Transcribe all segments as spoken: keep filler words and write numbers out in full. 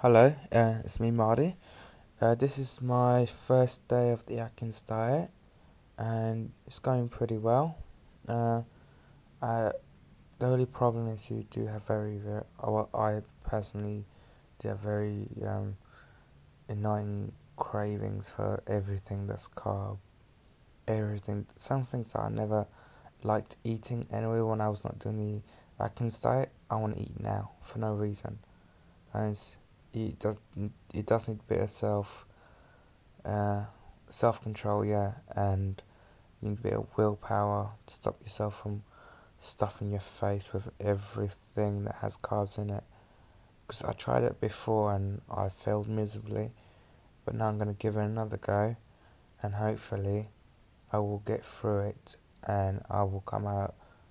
Hello, uh, it's me, Marty. Uh, this is my first day of the Atkins diet, and it's going pretty well. Uh, I, the only problem is you do have very, very. Well, I personally do have very um, annoying cravings for everything that's carb. Everything. Some things that I never liked eating anyway when I was not doing the Atkins diet, I want to eat now for no reason. And it does. It does need a bit of self Uh, self control, yeah, and you need a bit of willpower to stop yourself from stuffing your face with everything that has carbs in it. Because I tried it before and I failed miserably, but now I'm going to give it another go, and hopefully I will get through it and I will come out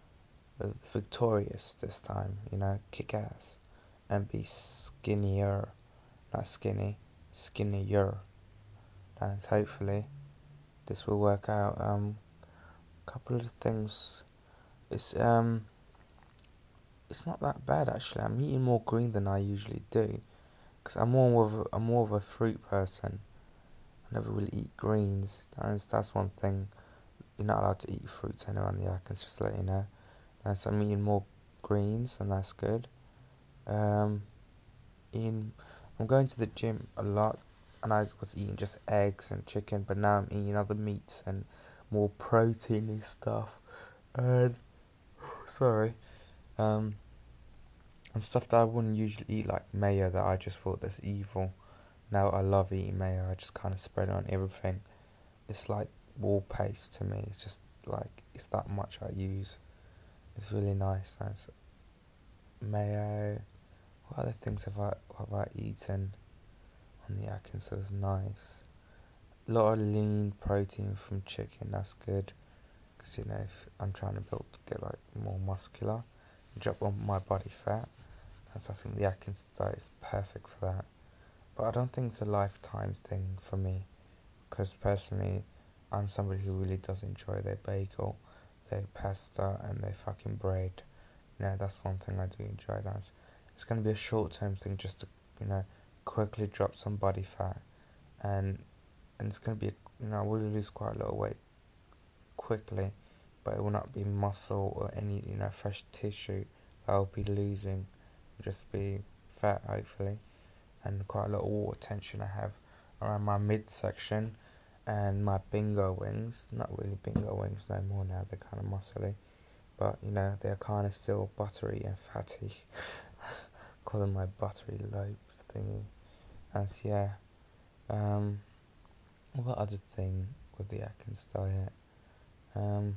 victorious this time, you know, kick ass and be skinnier, not skinny, skinnier. And hopefully this will work out. Um, couple of things. It's um, it's not that bad actually. I'm eating more green than I usually do, because I'm more of a, I'm more of a fruit person. I never really eat greens. That's that's one thing. You're not allowed to eat fruits anywhere on the Atkins, just to let you know. And so I'm eating more greens, and that's good. Um, eating, I'm going to the gym a lot, and I was eating just eggs and chicken, but now I'm eating other meats and more proteiny stuff. And sorry. Um, and stuff that I wouldn't usually eat, like mayo, that I just thought that's evil. Now I love eating mayo. I just kind of spread it on everything. It's like wall paste to me. It's just like it's that much I use. It's really nice. That's mayo. What other things have I have I eaten on the Atkins that was nice? A lot of lean protein from chicken. That's good, because you know if I'm trying to build get like more muscular, drop on my body fat. And so I think the Atkins diet is perfect for that. But I don't think it's a lifetime thing for me, because personally, I'm somebody who really does enjoy their bagel, their pasta, and their fucking bread. You know, that's one thing I do enjoy. That's it's going to be a short term thing, just to you know quickly drop some body fat, and and it's going to be a, you know I will lose quite a lot of weight quickly, but it will not be muscle or any you know fresh tissue that I'll be losing. It'll just be fat, hopefully, and quite a lot of water tension I have around my midsection and my bingo wings. Not really bingo wings no more now, they're kind of muscly, but you know, they're kind of still buttery and fatty. Call them my buttery lobes thingy. And so, yeah, um, what other thing with the Atkins diet? Um,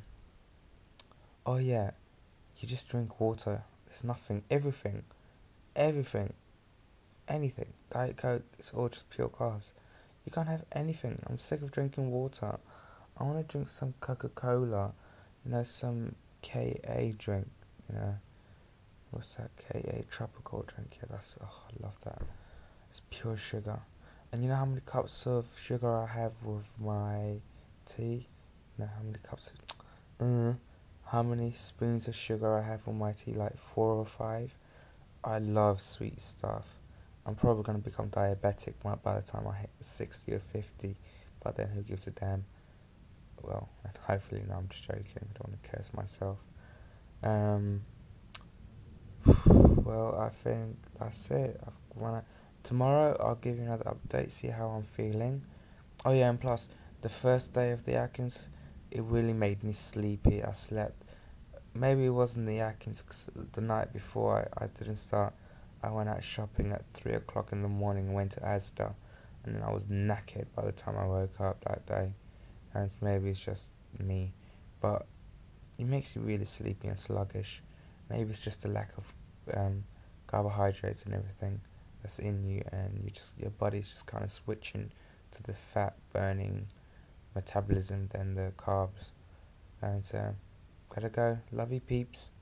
oh yeah, you just drink water. There's nothing, everything, everything, anything. Diet Coke, it's all just pure carbs. You can't have anything. I'm sick of drinking water. I want to drink some Coca-Cola, you know, some K A drink, you know. What's that? K A tropical drink. Yeah, that's, oh, I love that. It's pure sugar. And you know how many cups of sugar I have with my tea? You know how many cups of, uh, how many spoons of sugar I have with my tea? Like four or five? I love sweet stuff. I'm probably going to become diabetic by the time I hit sixty or fifty, but then who gives a damn? Well, and hopefully, no, I'm just joking. I don't want to curse myself. Um, well, I think that's it. I've run out. Tomorrow, I'll give you another update, see how I'm feeling. Oh, yeah, and plus, the first day of the Atkins, it really made me sleepy. I slept. Maybe it wasn't the Atkins, because the night before I, I didn't start. I went out shopping at three o'clock in the morning and went to Asda, and then I was knackered by the time I woke up that day. And maybe it's just me, but it makes you really sleepy and sluggish. Maybe it's just a lack of um, carbohydrates and everything that's in you, and you just your body's just kind of switching to the fat burning metabolism than the carbs. And so, gotta go. Love you, peeps.